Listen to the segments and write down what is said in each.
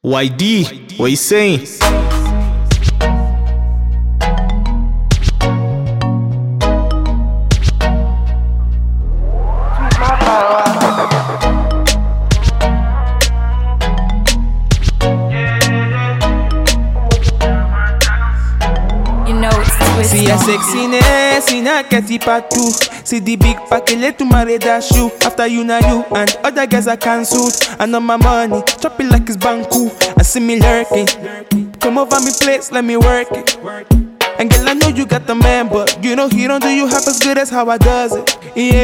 YD, what you saying? See a sexiness in a catty part two. See the big package to marry that shoe. After you now you and other guys are cancelled. I know my money, chop it like it's banku. I see me lurking. Come over me place, let me work it. And girl, I know you got the man, but you know he don't do you half as good as how I does it.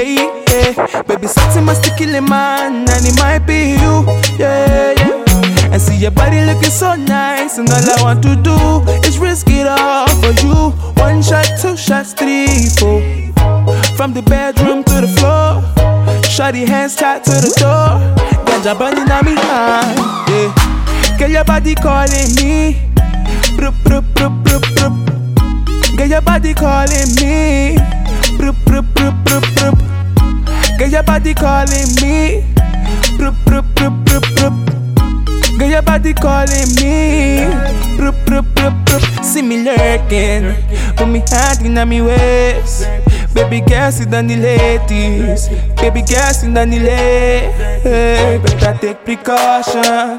Yeah. Baby, sexy must kill a man, and it might be you. Yeah. And see your body looking so nice, and all I want to do is risk it all for you. 1 shot, 2 shots, 3, 4. From the bedroom to the floor, shawty hands tied to the door. Ganja burning on me high, yeah. Girl, your body calling me. Brup, brup, brup, brup, brup. Girl, your body calling me. Brup, brup, brup, brup, brup. Girl, your body calling me. Brup, brup, brup, brup, brup. Girl, your body calling me. Brup, brup, brup, brup. See me lurking, put me hand in me waist. Baby girl, sit down the ladies. Baby girl, sit down the ladies. Better take precaution.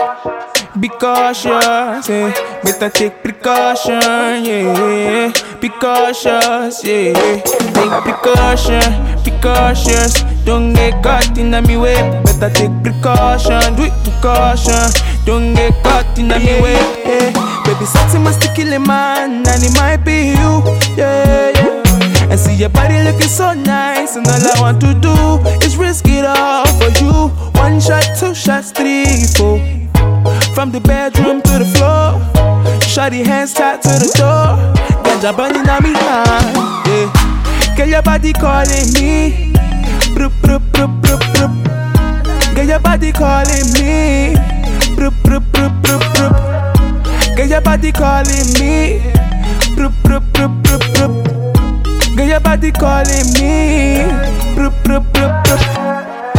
Be cautious, yeah. Better take precaution, yeah. Be cautious, yeah. Take precaution, be cautious. Don't get caught in me way. Better take precaution, do it with caution. Don't get caught in me way, yeah. Baby, sexy must kill a man, and it might be you, yeah. And see your body looking so nice, and all I want to do is risk it all for you. 1 shot, 2 shots, 3, 4. From the bedroom to the floor, shawty hands tied to the door. Ganja burning on me high, yeah. Girl, your body calling me. Brup, brup, brup, brup, brup. Girl, your body calling me. Brup, brup, brup, brup, brup. Girl, your body calling me. Brup, brup, brup, brup, brup. Girl, your body calling me. Brup, brup, brup, brup.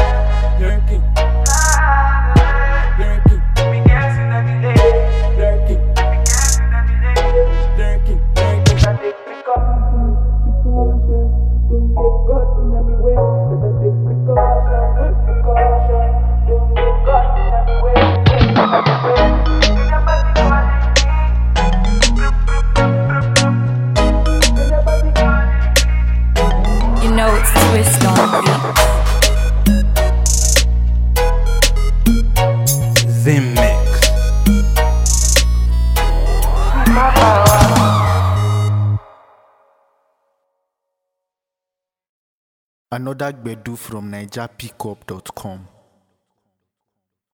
Twist on beat. The Mix. Another Gbedu from NigerPickup.com.